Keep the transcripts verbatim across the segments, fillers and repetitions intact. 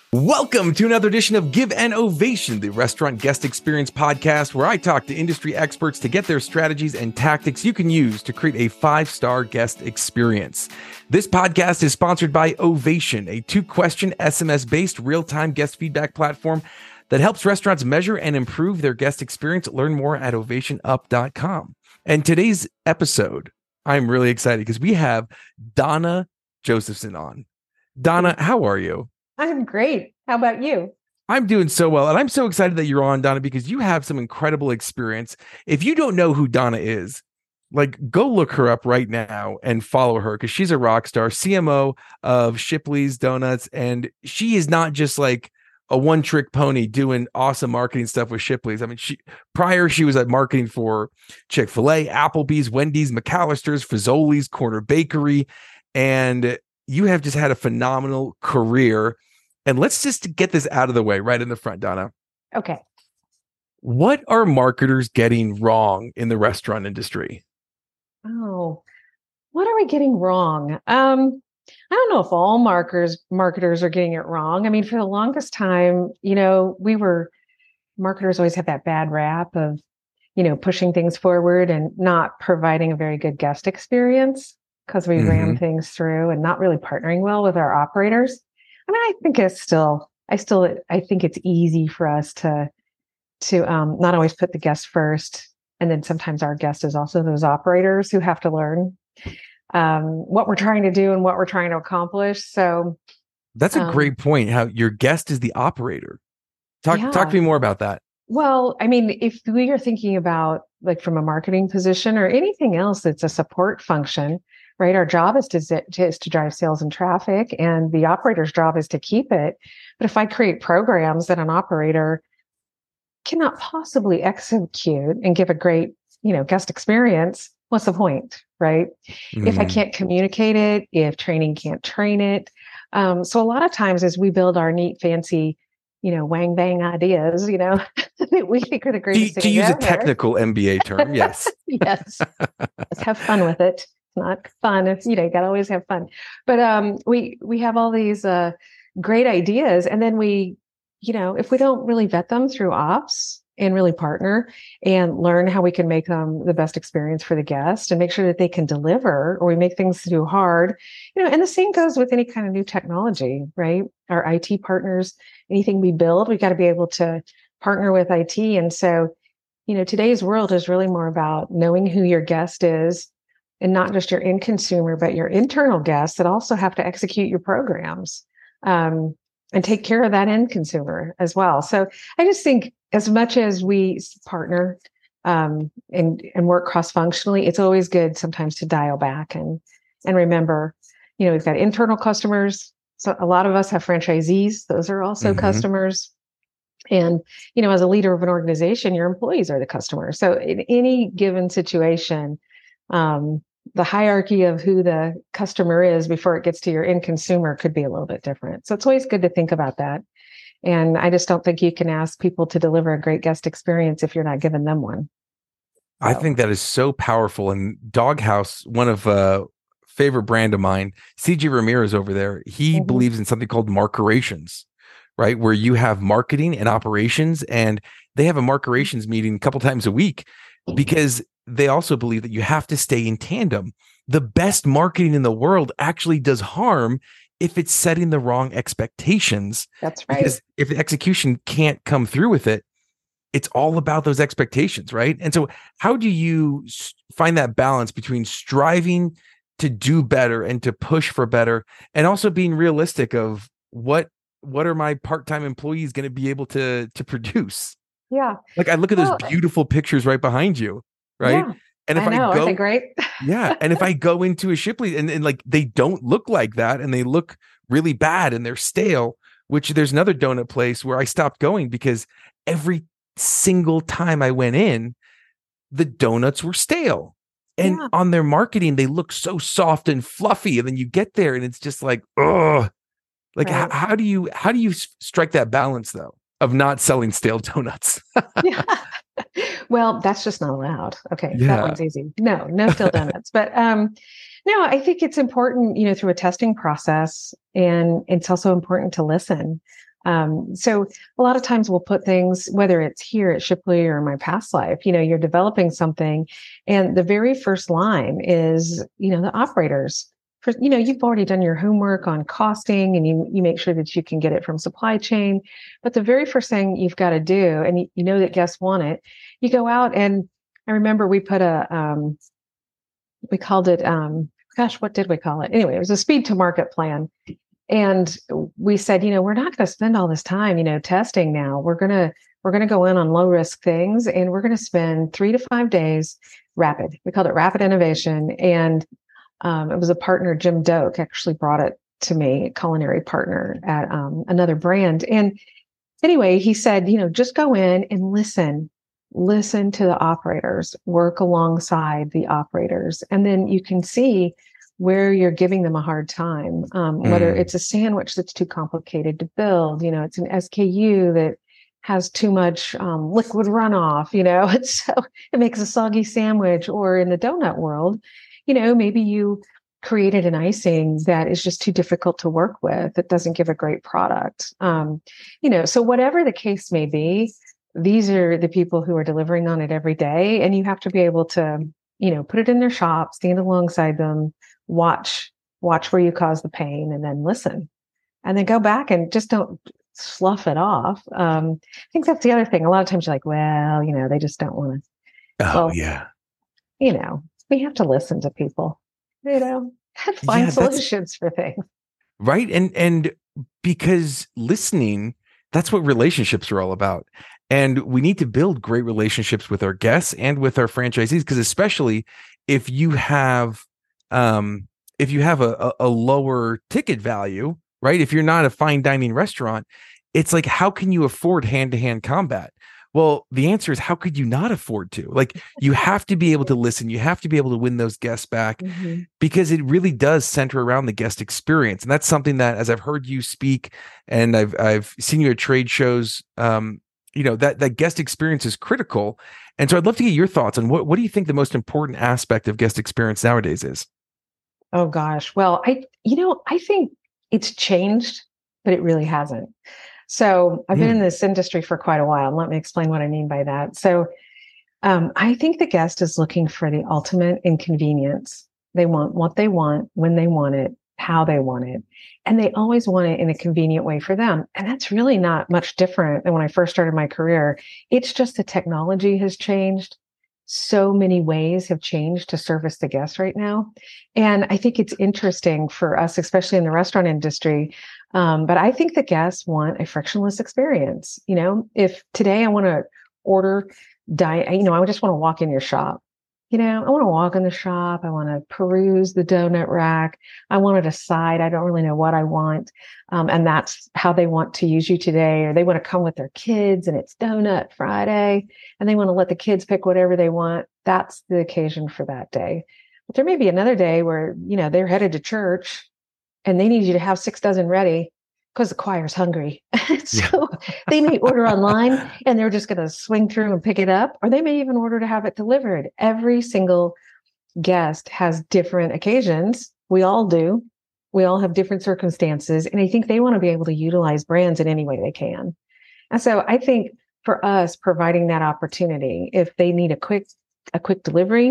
Welcome to another edition of Give an Ovation, the restaurant guest experience podcast, where I talk to industry experts to get their strategies and tactics you can use to create a five-star guest experience. This podcast is sponsored by Ovation, a two-question S M S-based real-time guest feedback platform that helps restaurants measure and improve their guest experience. Learn more at ovation up dot com. And today's episode, I'm really excited because we have Donna Josephson on. Donna, how are you? I'm great. How about you? I'm doing so well. And I'm so excited that you're on, Donna, because you have some incredible experience. If you don't know who Donna is, like, go look her up right now and follow her, because she's a rock star, C M O of Shipley's Donuts. And she is not just like a one trick pony doing awesome marketing stuff with Shipley's. I mean, she prior, she was at marketing for Chick-fil-A, Applebee's, Wendy's, McAllister's, Fazoli's, Corner Bakery. And you have just had a phenomenal career. And let's just get this out of the way right in the front, Donna. Okay. What are marketers getting wrong in the restaurant industry? Oh, what are we getting wrong? Um, I don't know if all marketers marketers are getting it wrong. I mean, for the longest time, you know, we were marketers always have that bad rap of, you know, pushing things forward and not providing a very good guest experience because we mm-hmm. ran things through and not really partnering well with our operators. I mean, I think it's still, I still, I think it's easy for us to, to um, not always put the guest first. And then sometimes our guest is also those operators who have to learn um, what we're trying to do and what we're trying to accomplish. So that's a um, great point. How your guest is the operator. Talk, yeah. talk to me more about that. Well, I mean, if we are thinking about like from a marketing position or anything else that's a support function, right? Our job is to, is to drive sales and traffic, and the operator's job is to keep it. But if I create programs that an operator cannot possibly execute and give a great, you know, guest experience, what's the point, right? Mm. If I can't communicate it, if training can't train it. Um, so a lot of times as we build our neat, fancy, you know, wang bang ideas, you know, that we think are the greatest to, thing to use ever. A technical M B A term, yes. Yes. Let's have fun with it. Not fun. It's, you know, you got to always have fun. But um, we we have all these uh, great ideas, and then we, you know, if we don't really vet them through ops and really partner and learn how we can make them the best experience for the guest and make sure that they can deliver, or we make things too hard, you know. And the same goes with any kind of new technology, right? Our I T partners, anything we build, we got to be able to partner with I T. And so, you know, today's world is really more about knowing who your guest is. And not just your end consumer, but your internal guests that also have to execute your programs um, and take care of that end consumer as well. So I just think as much as we partner um, and, and work cross-functionally, it's always good sometimes to dial back and, and remember, you know, we've got internal customers. So a lot of us have franchisees. Those are also mm-hmm. customers. And, you know, as a leader of an organization, your employees are the customer. So in any given situation, um, the hierarchy of who the customer is before it gets to your end consumer could be a little bit different. So it's always good to think about that. And I just don't think you can ask people to deliver a great guest experience if you're not giving them one. So. I think that is so powerful. And Doghouse, one of uh favorite brand of mine, C J Ramirez over there, he mm-hmm. believes in something called markerations, right? Where you have marketing and operations, and they have a markerations meeting a couple times a week because they also believe that you have to stay in tandem. The best marketing in the world actually does harm if it's setting the wrong expectations. That's right. Because if the execution can't come through with it, it's all about those expectations, right? And so how do you find that balance between striving to do better and to push for better, and also being realistic of what what are my part-time employees going to be able to to produce? Yeah. Like I look at well, those beautiful pictures right behind you. Right. Yeah, and if I know, I go, aren't they great? yeah. And if I go into a Shipley and, and like, they don't look like that and they look really bad and they're stale, which there's another donut place where I stopped going because every single time I went in, the donuts were stale. And yeah. on their marketing, they look so soft and fluffy. And then you get there and it's just like, oh, like, right. h- how do you, how do you strike that balance though, of not selling stale donuts? Yeah. Well, that's just not allowed. Okay. Yeah. That one's easy. No, no stale donuts. But um, no, I think it's important, you know, through a testing process, and it's also important to listen. Um, so a lot of times we'll put things, whether it's here at Shipley or in my past life, you know, you're developing something and the very first line is, you know, the operators. For, you know, you've already done your homework on costing and you, you make sure that you can get it from supply chain. But the very first thing you've got to do, and you, you know that guests want it, you go out and I remember we put a, um, we called it, um, gosh, what did we call it? Anyway, it was a speed to market plan. And we said, you know, we're not going to spend all this time, you know, testing now. We're going to, we're going to go in on low risk things and we're going to spend three to five days rapid. We called it rapid innovation. And um, it was a partner, Jim Doak, actually brought it to me, a culinary partner at um, another brand. And anyway, he said, you know, just go in and listen, listen to the operators, work alongside the operators. And then you can see where you're giving them a hard time, um, mm. whether it's a sandwich that's too complicated to build, you know, it's an S K U that has too much um, liquid runoff, you know, it's so it makes a soggy sandwich. Or in the donut world, you know, maybe you created an icing that is just too difficult to work with. That doesn't give a great product. Um, you know, so whatever the case may be, these are the people who are delivering on it every day. And you have to be able to, you know, put it in their shop, stand alongside them, watch, watch where you cause the pain and then listen, and then go back and just don't slough it off. Um, I think that's the other thing. A lot of times you're like, well, you know, they just don't want to. Oh well, yeah. You know, we have to listen to people, you know, and find yeah, solutions for things. Right. And, and because listening, that's what relationships are all about. And we need to build great relationships with our guests and with our franchisees, because especially if you have, um, if you have a, a lower ticket value, right? If you're not a fine dining restaurant, it's like, how can you afford hand-to-hand combat? Well, the answer is, how could you not afford to? Like, you have to be able to listen. You have to be able to win those guests back, mm-hmm. because it really does center around the guest experience. And that's something that, as I've heard you speak and I've, I've seen you at trade shows, um, you know, that, that guest experience is critical. And so I'd love to get your thoughts on what, what do you think the most important aspect of guest experience nowadays is? Oh gosh. Well, I, you know, I think it's changed, but it really hasn't. So I've been mm. in this industry for quite a while. And let me explain what I mean by that. So um, I think the guest is looking for the ultimate inconvenience. They want what they want, when they want it, how they want it. And they always want it in a convenient way for them. And that's really not much different than when I first started my career. It's just the technology has changed. So many ways have changed to service the guests right now. And I think it's interesting for us, especially in the restaurant industry. Um, but I think the guests want a frictionless experience. You know, if today I want to order, diet, you know, I just want to walk in your shop. You know, I want to walk in the shop. I want to peruse the donut rack. I want to decide. I don't really know what I want. Um, and that's how they want to use you today. Or they want to come with their kids and it's Donut Friday and they want to let the kids pick whatever they want. That's the occasion for that day. But there may be another day where, you know, they're headed to church and they need you to have six dozen ready because the choir's hungry. So yeah. They may order online and they're just going to swing through and pick it up, or they may even order to have it delivered. Every single guest has different occasions. We all do. We all have different circumstances. And I think they want to be able to utilize brands in any way they can. And so I think for us, providing that opportunity, if they need a quick, a quick delivery,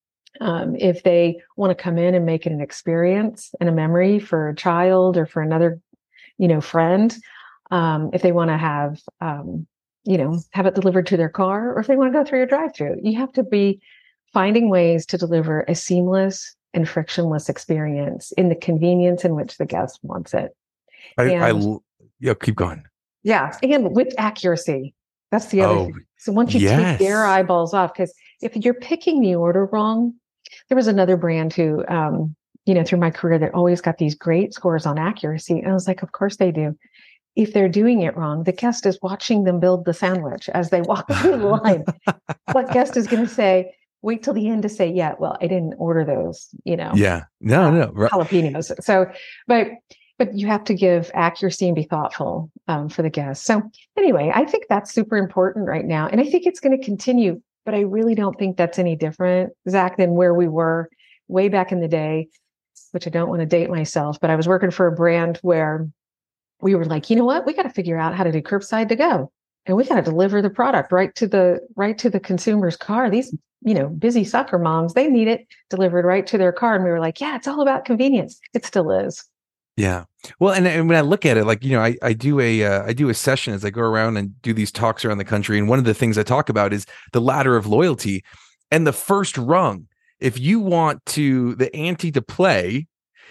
um, if they want to come in and make it an experience and a memory for a child or for another, you know, friend, um, if they want to have, um, you know, have it delivered to their car, or if they want to go through your drive-through, you have to be finding ways to deliver a seamless and frictionless experience in the convenience in which the guest wants it. I, and, I yeah, keep going. Yeah, and with accuracy. That's the other oh, thing. So once you yes. take their eyeballs off, because if you're picking the order wrong, there was another brand who, um, you know, through my career that always got these great scores on accuracy. And I was like, of course they do. If they're doing it wrong, the guest is watching them build the sandwich as they walk through the line. What guest is going to say, wait till the end to say, yeah, well, I didn't order those, you know. Yeah, no, uh, no. Right. Jalapenos. So, but, but you have to give accuracy and be thoughtful um, for the guests. So anyway, I think that's super important right now. And I think it's going to continue, but I really don't think that's any different, Zach, than where we were way back in the day, which I don't want to date myself, but I was working for a brand where we were like, you know what? We got to figure out how to do curbside to go. And we got to deliver the product right to the right to the consumer's car. These, you know, busy soccer moms, they need it delivered right to their car. And we were like, yeah, it's all about convenience. It still is. Yeah. Well, and, and when I look at it, like, you know, I, I do a uh, I do a session as I go around and do these talks around the country. And one of the things I talk about is the ladder of loyalty and the first rung. If you want to, the ante to play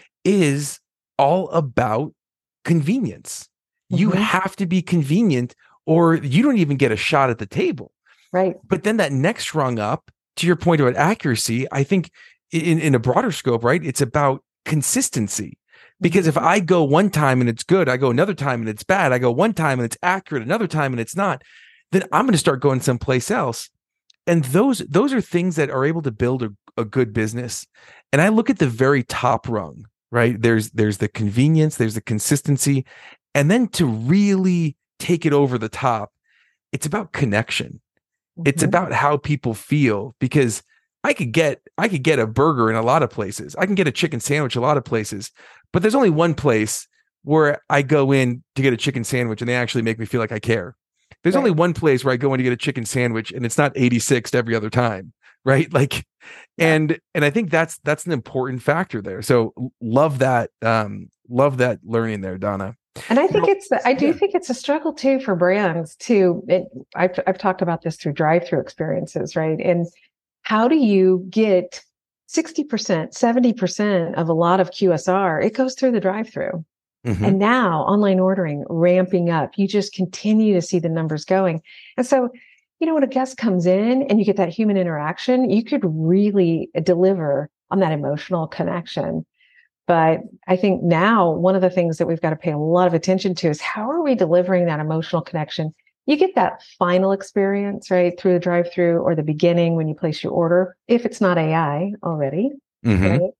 is all about convenience. Mm-hmm. You have to be convenient or you don't even get a shot at the table. Right. But then that next rung up, to your point about accuracy, I think in, in a broader scope, right, it's about consistency. Because if I go one time and it's good, I go another time and it's bad, I go one time and it's accurate, another time and it's not, then I'm going to start going someplace else. And those those are things that are able to build a, a good business. And I look at the very top rung, right? There's there's the convenience, there's the consistency, and then to really take it over the top, it's about connection. Mm-hmm. It's about how people feel, because I could get I could get a burger in a lot of places. I can get a chicken sandwich a lot of places, but there's only one place where I go in to get a chicken sandwich and they actually make me feel like I care. There's right. only one place where I go in to get a chicken sandwich and it's not eighty-sixth every other time, right? Like, yeah. and and I think that's that's an important factor there. So love that, um, love that learning there, Donna. And I think it's I do yeah. think it's a struggle too for brands to. It, I've I've talked about this through drive-through experiences, right? And how do you get sixty percent, seventy percent of a lot of Q S R? It goes through the drive-through. Mm-hmm. And now online ordering ramping up. You just continue to see the numbers going. And so, you know, when a guest comes in and you get that human interaction, you could really deliver on that emotional connection. But I think now one of the things that we've got to pay a lot of attention to is how are we delivering that emotional connection? You get that final experience, right, through the drive-through or the beginning when you place your order, if it's not A I already, mm-hmm. right?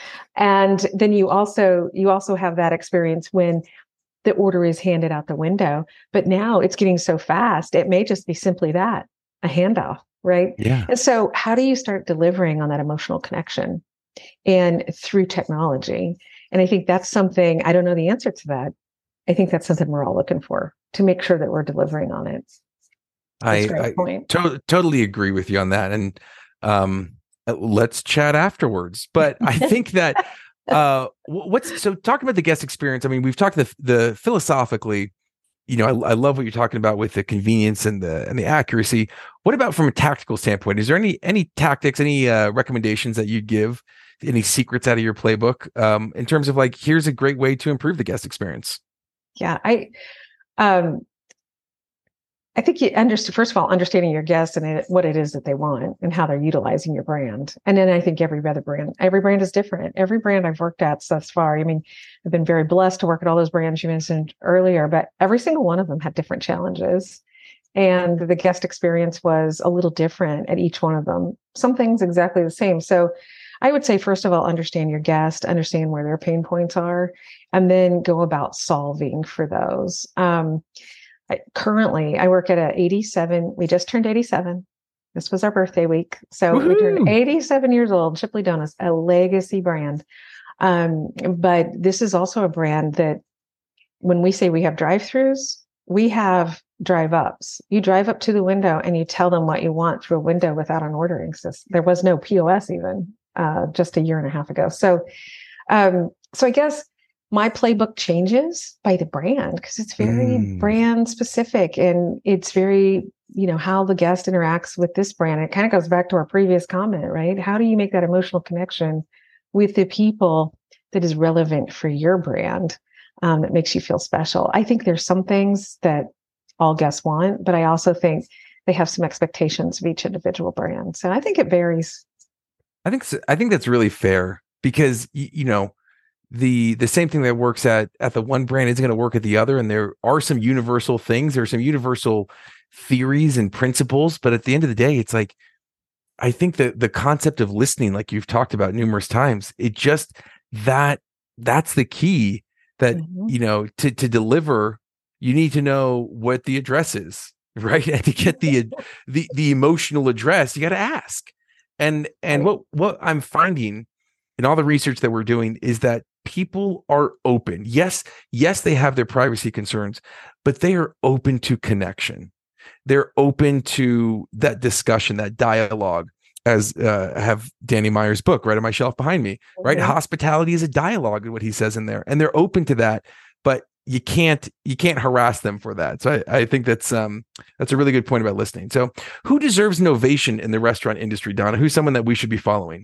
And then you also you also have that experience when the order is handed out the window. But now it's getting so fast, it may just be simply that, a handoff, right? Yeah. And so how do you start delivering on that emotional connection and through technology? And I think that's something, I don't know the answer to that. I think that's something we're all looking for to make sure that we're delivering on it. That's I, I to- totally agree with you on that. And um let's chat afterwards. But I think that uh, what's so talking about the guest experience. I mean, we've talked the the philosophically. You know, I, I love what you're talking about with the convenience and the and the accuracy. What about from a tactical standpoint? Is there any any tactics, any uh, recommendations that you'd give? Any secrets out of your playbook um, in terms of like, here's a great way to improve the guest experience? Yeah, I. Um, I think you understand, first of all, understanding your guests and it, what it is that they want and how they're utilizing your brand. And then I think every other brand, every brand is different. Every brand I've worked at thus far, I mean, I've been very blessed to work at all those brands you mentioned earlier, but every single one of them had different challenges. And the guest experience was a little different at each one of them. Some things exactly the same. So I would say, first of all, understand your guest, understand where their pain points are, and then go about solving for those. Um, I, currently, I work at a eighty-seven. We just turned eighty-seven. This was our birthday week. So Woo-hoo! We turned eighty-seven years old, Shipley Donuts, a legacy brand. Um, but this is also a brand that when we say we have drive-throughs, we have drive-ups. You drive up to the window and you tell them what you want through a window without an ordering system. There was no P O S even uh, just a year and a half ago. So, um, so I guess my playbook changes by the brand because it's very mm. brand specific and it's very, you know, how the guest interacts with this brand. It kind of goes back to our previous comment, right? How do you make that emotional connection with the people that is relevant for your brand, um, that makes you feel special? I think there's some things that all guests want, but I also think they have some expectations of each individual brand. So I think it varies. I think so. I think that's really fair because, you, you know, the the same thing that works at at the one brand isn't going to work at the other, and there are some universal things, there are some universal theories and principles, but at the end of the day, it's like I think that the concept of listening, like you've talked about numerous times, it just that that's the key that mm-hmm. you know to to deliver, you need to know what the address is, right? And to get the the the emotional address, you got to ask. And and what what I'm finding in all the research that we're doing is that people are open. Yes, yes, they have their privacy concerns, but they are open to connection. They're open to that discussion, that dialogue, as uh, have Danny Meyer's book right on my shelf behind me, right? Mhm. Hospitality is a dialogue, what he says in there, and they're open to that, but you can't you can't harass them for that. So I, I think that's um that's a really good point about listening. So who deserves an ovation in the restaurant industry, Donna? Who's someone that we should be following?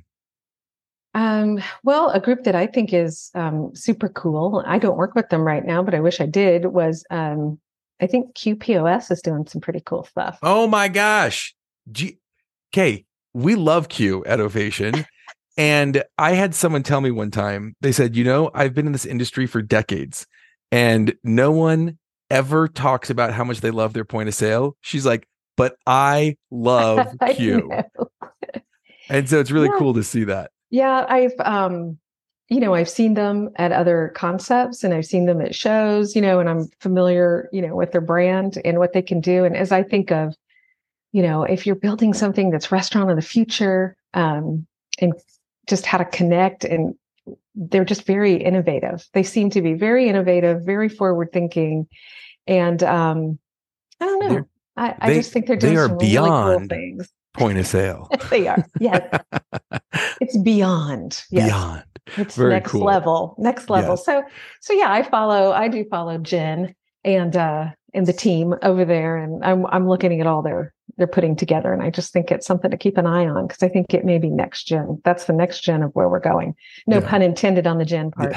Um, well, a group that I think is um, super cool. I don't work with them right now, but I wish I did. Was um, I think Q P O S is doing some pretty cool stuff. Oh my gosh, G- okay, we love Q at Ovation. And I had someone tell me one time, they said, you know, I've been in this industry for decades and no one ever talks about how much they love their point of sale. She's like, but I love I Q. know. And so it's really Yeah. cool to see that. Yeah, I've um, you know, I've seen them at other concepts and I've seen them at shows, you know, and I'm familiar, you know, with their brand and what they can do. And as I think of, you know, if you're building something that's restaurant of the future, um, and just how to connect, and they're just very innovative. They seem to be very innovative, very forward thinking. And um, I don't know. They're- I, I they- just think they're doing they are some really cool beyond things. Point of sale. They are. Yes. It's beyond. Yes. Beyond. It's Very next cool. level. Next level. Yes. So so yeah, I follow, I do follow Jen and uh and the team over there. And I'm I'm looking at all their they're putting together. And I just think it's something to keep an eye on because I think it may be next gen. That's the next gen of where we're going. No Yeah. pun intended on the gen part.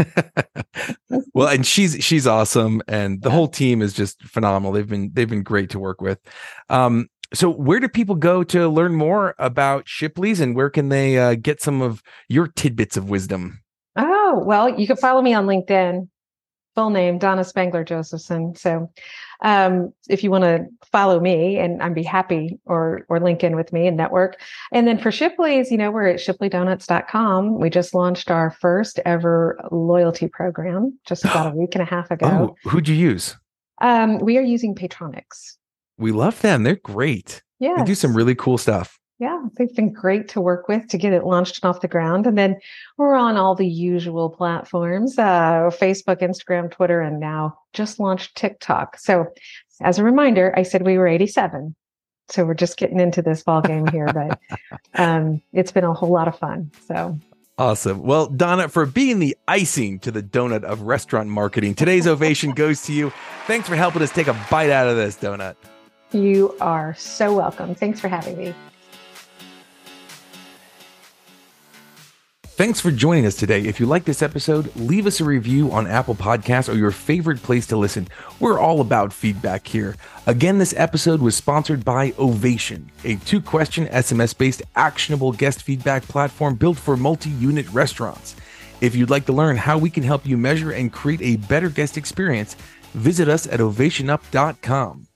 Well, and she's she's awesome, and the Yeah. whole team is just phenomenal. They've been they've been great to work with. Um, so where do people go to learn more about Shipley's, and where can they uh, get some of your tidbits of wisdom? Oh, well, you can follow me on LinkedIn. Full name, Donna Spangler Josephson. So um, if you want to follow me, and I'd be happy, or or link in with me and network. And then for Shipley's, you know, we're at shipley donuts dot com. We just launched our first ever loyalty program just about a week and a half ago. Oh, who'd you use? Um, we are using Patronics. We love them. They're great. Yeah. They do some really cool stuff. Yeah, they've been great to work with to get it launched and off the ground. And then we're on all the usual platforms, uh, Facebook, Instagram, Twitter, and now just launched TikTok. So as a reminder, I said we were eighty-seven. So we're just getting into this ball game here, but um, it's been a whole lot of fun. So Awesome. Well, Donna, for being the icing to the donut of restaurant marketing, today's ovation goes to you. Thanks for helping us take a bite out of this donut. you are so welcome. Thanks for having me. Thanks for joining us today. If you like this episode, leave us a review on Apple Podcasts or your favorite place to listen. We're all about feedback here. Again, this episode was sponsored by Ovation, a two-question S M S-based actionable guest feedback platform built for multi-unit restaurants. If you'd like to learn how we can help you measure and create a better guest experience, visit us at ovation up dot com.